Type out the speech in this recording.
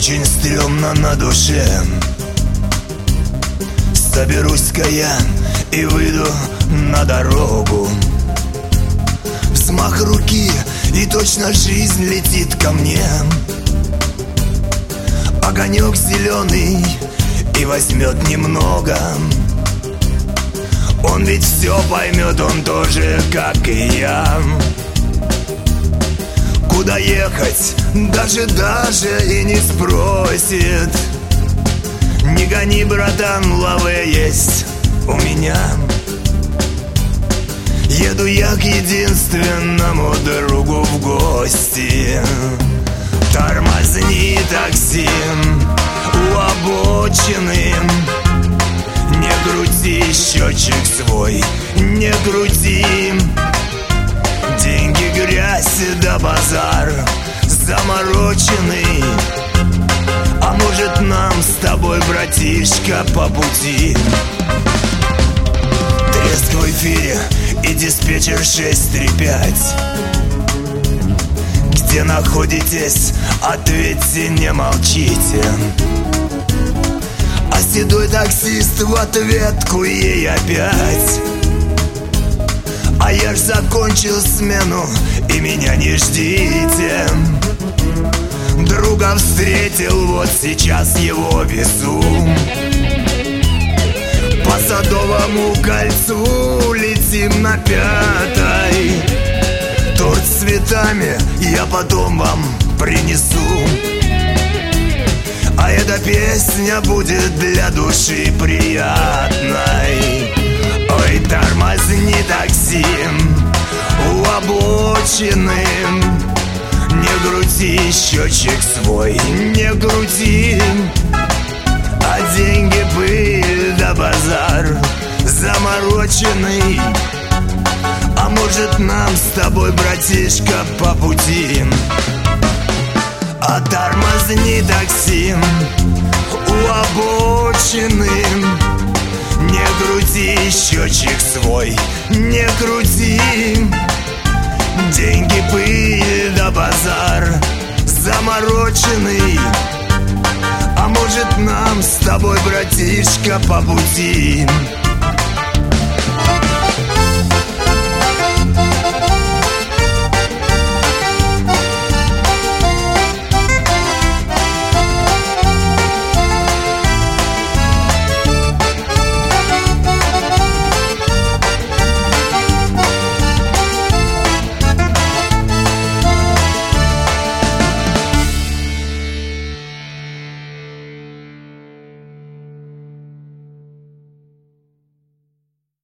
очень стрёмно на душе. Соберусь-ка я и выйду на дорогу. Взмах руки, и точно жизнь летит ко мне. Огонек зеленый и возьмет немного. Он ведь все поймет, он тоже, как и я. Куда ехать, даже и не спросит. Не гони, братан, лаве есть у меня. Еду я к единственному другу в гости. Тормозни, такси, у обочины. Не крути счетчик свой, не крути. Деньги, грязь да базар замороченный. А может нам с тобой, братишка, по пути? Треск в эфире и диспетчер 635. Где находитесь, ответьте, не молчите. А седой таксист в ответку ей опять: а я ж закончил смену, и меня не ждите. Друга встретил, вот сейчас его везу. По Садовому кольцу летим на 5-й. Торт с цветами я потом вам принесу. А эта песня будет для души приятной. Ой, тормозни, такси, у обочины. Не крути счетчик свой, не крути. А деньги, пыль да базар замороченный. А может нам с тобой, братишка, по пути? А тормозни, такси, у обочины. Не крути счетчик свой, не крути. Деньги, пыль да базар замороченный. А может нам с тобой, братишка, по пути?